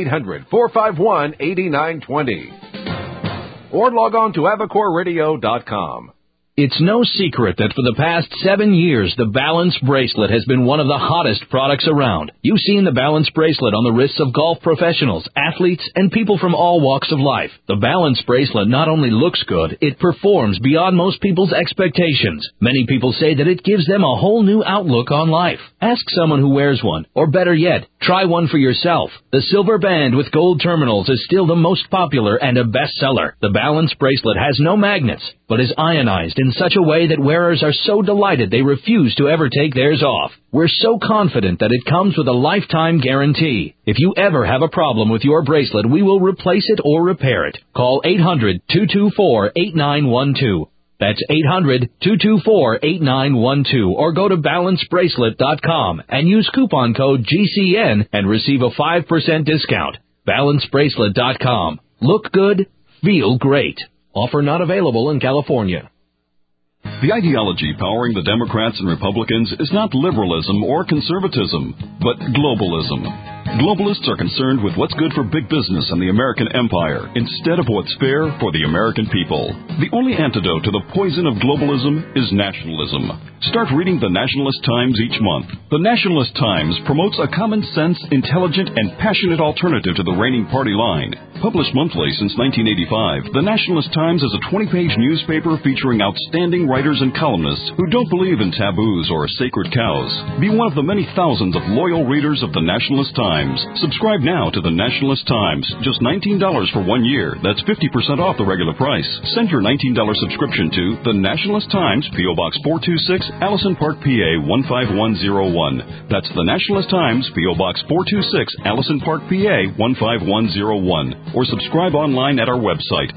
1-800-451-8920. Or log on to AvocorRadio.com. It's no secret that for the past 7 years, the Balance Bracelet has been one of the hottest products around. You've seen the Balance Bracelet on the wrists of golf professionals, athletes, and people from all walks of life. The Balance Bracelet not only looks good, it performs beyond most people's expectations. Many people say that it gives them a whole new outlook on life. Ask someone who wears one, or better yet, try one for yourself. The silver band with gold terminals is still the most popular and a bestseller. The Balance Bracelet has no magnets, but is ionized in such a way that wearers are so delighted they refuse to ever take theirs off. We're so confident that it comes with a lifetime guarantee. If you ever have a problem with your bracelet, we will replace it or repair it. Call 800-224-8912. That's 800-224-8912, or go to balancebracelet.com and use coupon code GCN and receive a 5% discount. Balancebracelet.com. Look good, feel great. Offer not available in California. The ideology powering the Democrats and Republicans is not liberalism or conservatism, but globalism. Globalists are concerned with what's good for big business and the American empire instead of what's fair for the American people. The only antidote to the poison of globalism is nationalism. Start reading the Nationalist Times each month. The Nationalist Times promotes a common sense, intelligent, and passionate alternative to the reigning party line. Published monthly since 1985, the Nationalist Times is a 20-page newspaper featuring outstanding writers and columnists who don't believe in taboos or sacred cows. Be one of the many thousands of loyal readers of the Nationalist Times. Subscribe now to the Nationalist Times. Just $19 for 1 year. That's 50% off the regular price. Send your $19 subscription to the Nationalist Times, P.O. Box 426, Allison Park, PA 15101. That's the Nationalist Times, P.O. Box 426, Allison Park, PA 15101. Or subscribe online at our website,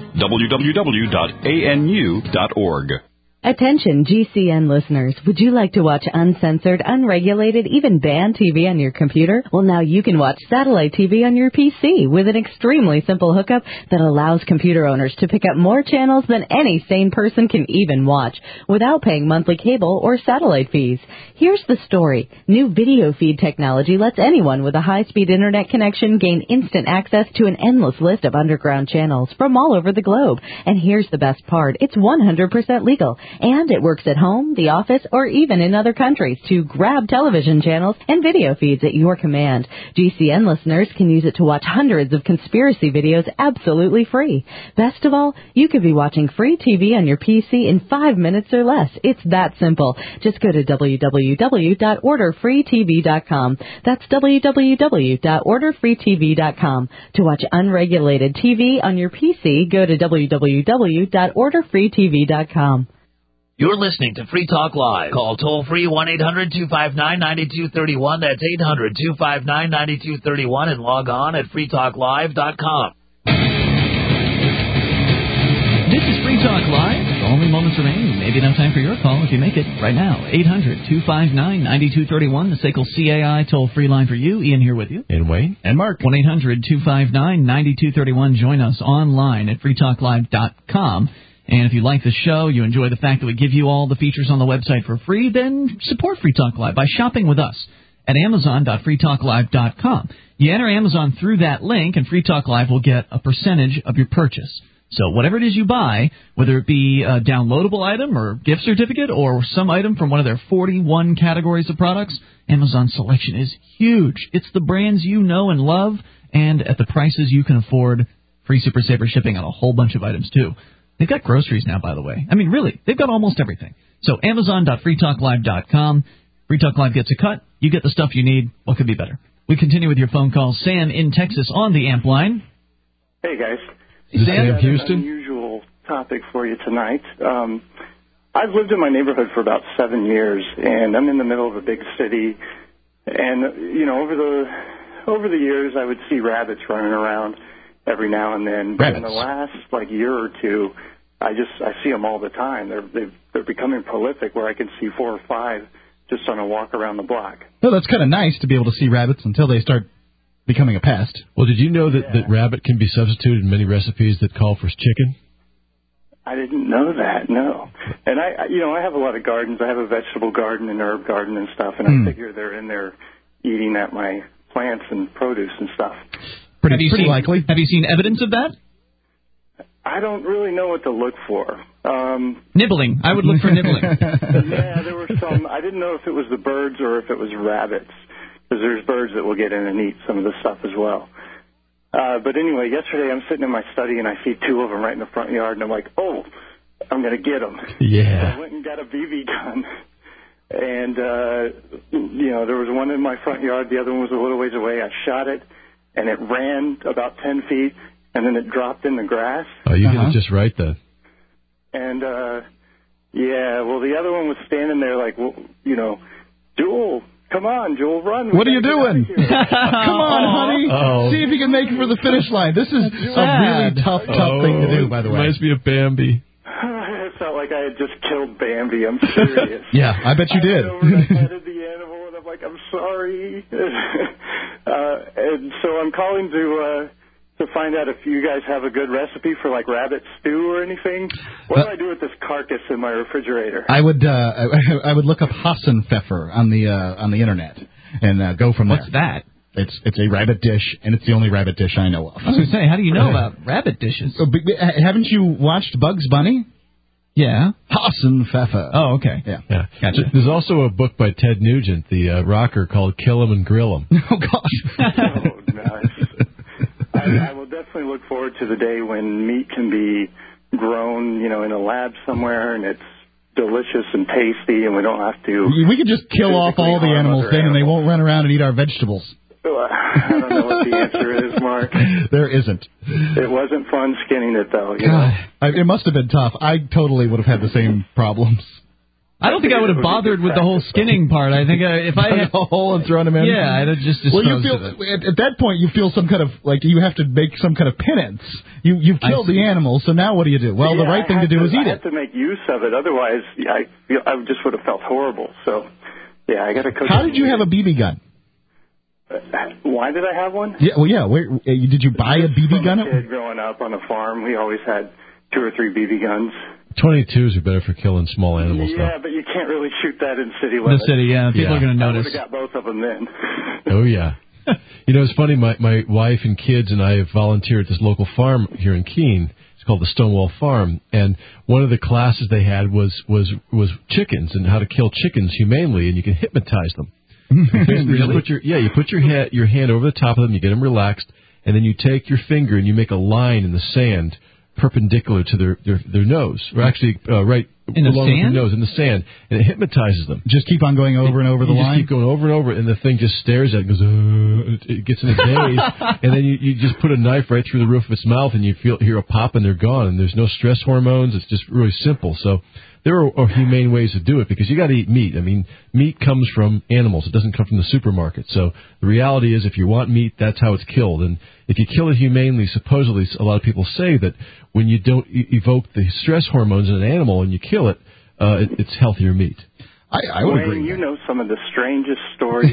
www.anu.org. Attention GCN listeners, would you like to watch uncensored, unregulated, even banned TV on your computer? Well, now you can watch satellite TV on your PC with an extremely simple hookup that allows computer owners to pick up more channels than any sane person can even watch without paying monthly cable or satellite fees. Here's the story. New video feed technology lets anyone with a high-speed internet connection gain instant access to an endless list of underground channels from all over the globe. And here's the best part. It's 100% legal. And it works at home, the office, or even in other countries to grab television channels and video feeds at your command. GCN listeners can use it to watch hundreds of conspiracy videos absolutely free. Best of all, you could be watching free TV on your PC in 5 minutes or less. It's that simple. Just go to www.orderfreetv.com. That's www.orderfreetv.com. To watch unregulated TV on your PC, go to www.orderfreetv.com. You're listening to Free Talk Live. Call toll-free 1-800-259-9231. That's 800-259-9231. And log on at freetalklive.com. This is Free Talk Live. Only moments remaining. Maybe enough time for your call if you make it right now. 800-259-9231. The SACL CAI toll-free line for you. Ian here with you. And Wayne. And Mark. 1-800-259-9231. Join us online at freetalklive.com. And if you like the show, you enjoy the fact that we give you all the features on the website for free, then support Free Talk Live by shopping with us at amazon.freetalklive.com. You enter Amazon through that link, and Free Talk Live will get a percentage of your purchase. So whatever it is you buy, whether it be a downloadable item or gift certificate or some item from one of their 41 categories of products, Amazon's selection is huge. It's the brands you know and love, and at the prices you can afford. Free Super Saver shipping on a whole bunch of items, too. They've got groceries now, by the way. I mean, really, they've got almost everything. So Amazon.freetalklive.com. Free Talk Live gets a cut. You get the stuff you need. What could be better? We continue with your phone calls. Sam in Texas on the amp line. Hey, guys. Is Sam Houston? An unusual topic for you tonight. I've lived in my neighborhood for about 7 years, and I'm in the middle of a big city. And, you know, over the years, I would see rabbits running around every now and then. But in the last year or two, I see them all the time. They're becoming prolific, where I can see 4 or 5 just on a walk around the block. Well, that's kind of nice to be able to see rabbits until they start becoming a pest. Well, did you know that rabbit can be substituted in many recipes that call for chicken? I didn't know that. No. And I have a lot of gardens. I have a vegetable garden and herb garden and stuff, and I figure they're in there eating at my plants and produce and stuff. Pretty likely. Have you seen evidence of that? I don't really know what to look for. Nibbling. I would look for nibbling. Yeah, there were some. I didn't know if it was the birds or if it was rabbits, because there's birds that will get in and eat some of the stuff as well. But anyway, yesterday I'm sitting in my study and I see 2 of them right in the front yard, and I'm like, oh, I'm going to get them. Yeah. So I went and got a BB gun. And, there was one in my front yard. The other one was a little ways away. I shot it, and it ran about 10 feet, and then it dropped in the grass. Oh, you did it just right then. And, the other one was standing there like, Jewel, come on, Jewel, run. What are you doing? Come on, honey. Oh. See if you can make it for the finish line. This is a really tough thing to do, by the way. Reminds me of Bambi. It felt like I had just killed Bambi. I'm serious. Yeah, I bet you did. I petted the animal, and I'm like, I'm sorry. And so I'm calling to find out if you guys have a good recipe for rabbit stew or anything. What do I do with this carcass in my refrigerator? I would look up Hassenpfeffer on the internet and go from there. What's that? It's a rabbit dish, and it's the only rabbit dish I know of. I was going to say, how do you know about rabbit dishes? Haven't you watched Bugs Bunny? Yeah. Hassan Pfeffer. Oh, okay. Yeah. Gotcha. There's also a book by Ted Nugent, the rocker, called Kill 'Em and Grill 'Em. Oh, gosh. Oh, nice. I will definitely look forward to the day when meat can be grown, in a lab somewhere, and it's delicious and tasty, and we don't have to... We could just kill off all the animals then, and they won't run around and eat our vegetables. I don't know what the answer is, Mark. There isn't. It wasn't fun skinning it, though. It must have been tough. I totally would have had the same problems. I don't think I would have bothered with the whole skinning part. I think if I had a hole and thrown him in. Yeah, I'd have just disposed of it. At that point, you feel some kind of you have to make some kind of penance. You've killed the animal, so now what do you do? Well, the right thing to do is eat it. I had to make use of it. Otherwise, I just would have felt horrible. So, yeah, I got to cook. How did you have a BB gun? Why did I have one? Yeah, well, yeah. Did you buy a BB gun? As a kid growing up on a farm, we always had 2 or 3 BB guns. 22s are better for killing small animals, though. Yeah, but you can't really shoot that in city limits. The city, yeah. People are going to notice. I would have got both of them then. Oh, yeah. It's funny. My wife and kids and I have volunteered at this local farm here in Keene. It's called the Stonewall Farm, and one of the classes they had was chickens and how to kill chickens humanely, and you can hypnotize them. Really? You put your hand over the top of them, you get them relaxed, and then you take your finger and you make a line in the sand perpendicular to their nose, or actually right in the along with sand? their nose in the sand, and it hypnotizes them. Just keep on going over and over the line? Just keep going over and over, and the thing just stares at it and goes, it gets in a daze, and then you just put a knife right through the roof of its mouth, and you hear a pop, and they're gone, and there's no stress hormones. It's just really simple. So there are humane ways to do it, because you got to eat meat. I mean, meat comes from animals. It doesn't come from the supermarket. So the reality is, if you want meat, that's how it's killed. And if you kill it humanely, supposedly a lot of people say that when you don't evoke the stress hormones in an animal and you kill it, it's healthier meat. I would agree. You know some of the strangest stories.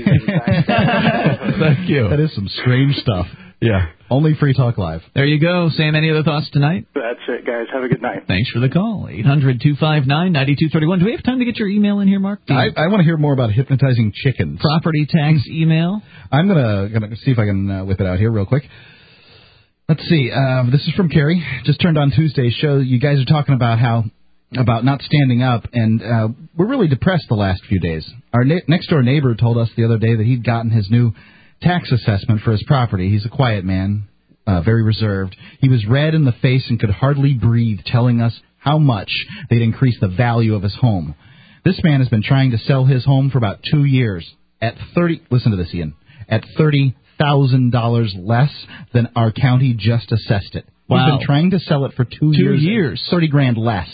Thank you. That is some strange stuff. Yeah. Only Free Talk Live. There you go. Sam, any other thoughts tonight? That's it, guys. Have a good night. Thanks for the call. 800-259-9231. Do we have time to get your email in here, Mark? I want to hear more about hypnotizing chickens. Property tax email? I'm gonna see if I can whip it out here real quick. Let's see. This is from Carrie. Just turned on Tuesday's show. You guys are talking about not standing up, and we're really depressed the last few days. Our next door neighbor told us the other day that he'd gotten his new tax assessment for his property. He's a quiet man, very reserved. He was red in the face and could hardly breathe, telling us how much they'd increased the value of his home. This man has been trying to sell his home for about 2 years at listen to this, Ian, at $30,000 less than our county just assessed it. Wow. He's been trying to sell it for 2 years. 30 grand less.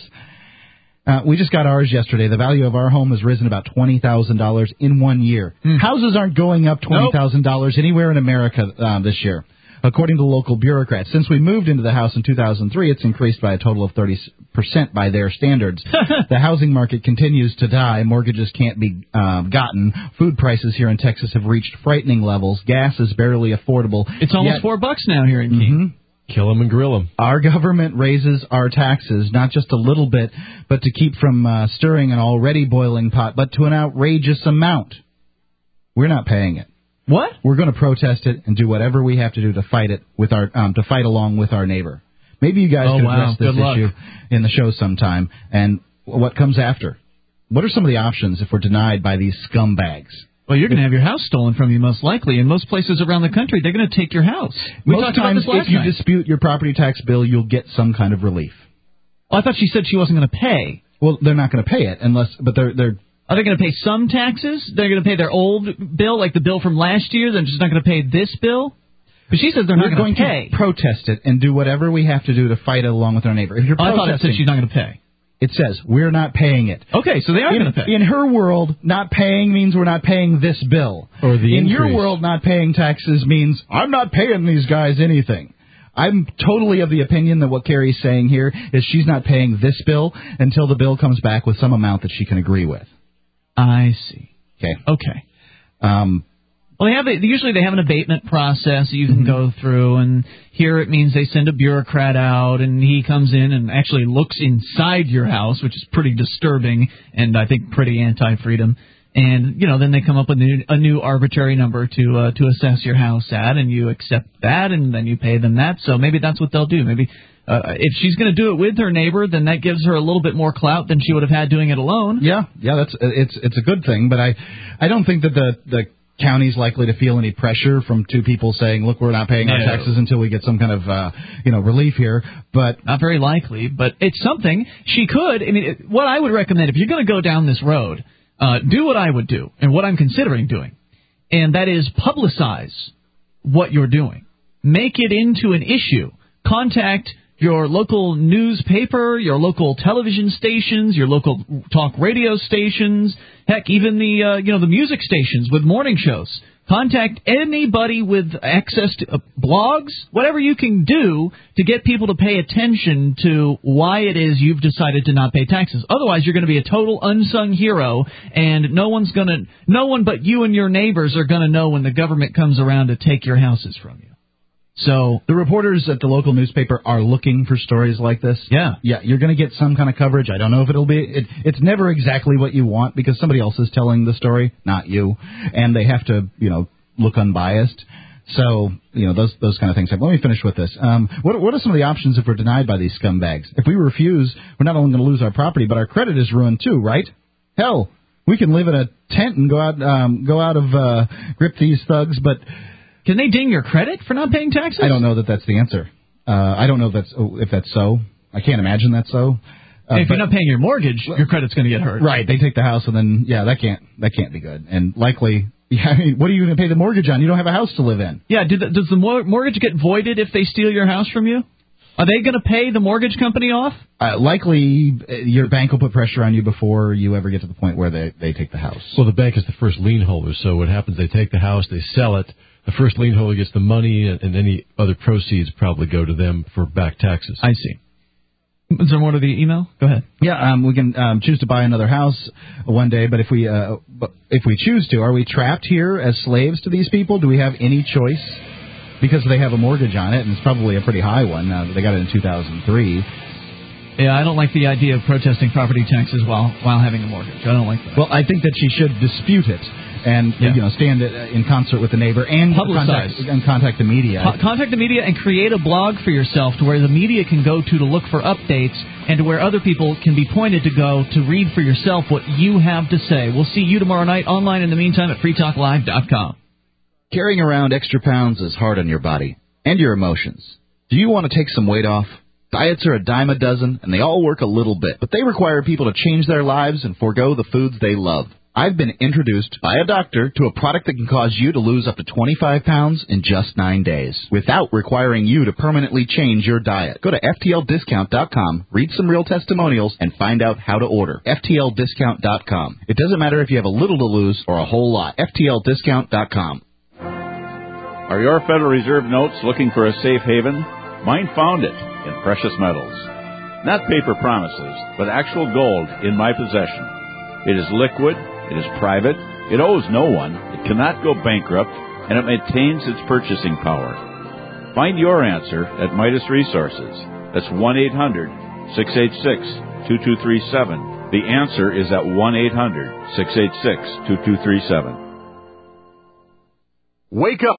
We just got ours yesterday. The value of our home has risen about $20,000 in 1 year. Houses aren't going up $20,000 anywhere in America this year, according to local bureaucrats. Since we moved into the house in 2003, it's increased by a total of 30% by their standards. The housing market continues to die. Mortgages can't be gotten. Food prices here in Texas have reached frightening levels. Gas is barely affordable. It's almost $4 now here in Keene. Kill them and grill them. Our government raises our taxes, not just a little bit, but to keep from stirring an already boiling pot, but to an outrageous amount. We're not paying it. What? We're going to protest it and do whatever we have to do to fight it with our to fight along with our neighbor. Maybe you guys could address this issue in the show sometime. And what comes after? What are some of the options if we're denied by these scumbags? Well, you're going to have your house stolen from you most likely. In most places around the country, they're going to take your house. Most times, if you dispute your property tax bill, you'll get some kind of relief. Well, I thought she said she wasn't going to pay. Well, they're not going to pay it but they're. Are they going to pay some taxes? They're going to pay their old bill, like the bill from last year? They're just not going to pay this bill? But she says they're not going to pay. To protest it and do whatever we have to do to fight it along with our neighbor. If you're I thought it said she's not going to pay. It says, we're not paying it. Okay, so they are going to pay. In her world, not paying means we're not paying this bill. Or the In increase. your world, not paying taxes means I'm not paying these guys anything. I'm totally of the opinion that what Carrie's saying here is she's not paying this bill until the bill comes back with some amount that she can agree with. I see. Okay. Well, usually they have an abatement process that you can go through, and here it means they send a bureaucrat out, and he comes in and actually looks inside your house, which is pretty disturbing and I think pretty anti-freedom. And, then they come up with a new arbitrary number to assess your house at, and you accept that, and then you pay them that. So maybe that's what they'll do. Maybe if she's going to do it with her neighbor, then that gives her a little bit more clout than she would have had doing it alone. Yeah, it's a good thing, but I don't think that the county's likely to feel any pressure from two people saying, look, we're not paying our taxes until we get some kind of relief here. But not very likely, but it's something she could. I mean, what I would recommend, if you're going to go down this road, do what I would do and what I'm considering doing, and that is publicize what you're doing. Make it into an issue. Contact your local newspaper, your local television stations, your local talk radio stations, heck, even the music stations with morning shows. Contact anybody with access to blogs, whatever you can do to get people to pay attention to why it is you've decided to not pay taxes. Otherwise, you're going to be a total unsung hero, and no one but you and your neighbors are going to know when the government comes around to take your houses from you. So the reporters at the local newspaper are looking for stories like this. Yeah, you're going to get some kind of coverage. I don't know if it'll be. It's never exactly what you want because somebody else is telling the story, not you, and they have to, look unbiased. So, those kind of things happen. Let me finish with this. What are some of the options if we're denied by these scumbags? If we refuse, we're not only going to lose our property, but our credit is ruined too, right? Hell, we can live in a tent and go out of grip these thugs, but. Can they ding your credit for not paying taxes? I don't know that that's the answer. I don't know if that's so. I can't imagine that's so. If you're not paying your mortgage, your credit's going to get hurt. Right. They take the house, and then, that can't be good. And likely, what are you going to pay the mortgage on? You don't have a house to live in. Yeah, does the mortgage get voided if they steal your house from you? Are they going to pay the mortgage company off? Likely, your bank will put pressure on you before you ever get to the point where they take the house. Well, the bank is the first lien holder, so what happens, they take the house, they sell it, the first lien holder gets the money, and any other proceeds probably go to them for back taxes. I see. Is there more to the email? Go ahead. Yeah, we can choose to buy another house one day, but if we choose to, are we trapped here as slaves to these people? Do we have any choice? Because they have a mortgage on it, and it's probably a pretty high one. They got it in 2003. Yeah, I don't like the idea of protesting property taxes while having a mortgage. I don't like that. Well, I think that she should dispute it and stand in concert with the neighbor and contact the media. Contact the media and create a blog for yourself to where the media can go to look for updates and to where other people can be pointed to go to read for yourself what you have to say. We'll see you tomorrow night online in the meantime at freetalklive.com. Carrying around extra pounds is hard on your body and your emotions. Do you want to take some weight off? Diets are a dime a dozen, and they all work a little bit, but they require people to change their lives and forego the foods they love. I've been introduced by a doctor to a product that can cause you to lose up to 25 pounds in just 9 days without requiring you to permanently change your diet. Go to FTLDiscount.com, read some real testimonials, and find out how to order. FTLDiscount.com. It doesn't matter if you have a little to lose or a whole lot. FTLDiscount.com. Are your Federal Reserve notes looking for a safe haven? Mine found it in precious metals. Not paper promises, but actual gold in my possession. It is liquid, it is private, it owes no one, it cannot go bankrupt, and it maintains its purchasing power. Find your answer at Midas Resources. That's 1-800-686-2237. The answer is at 1-800-686-2237. Wake up!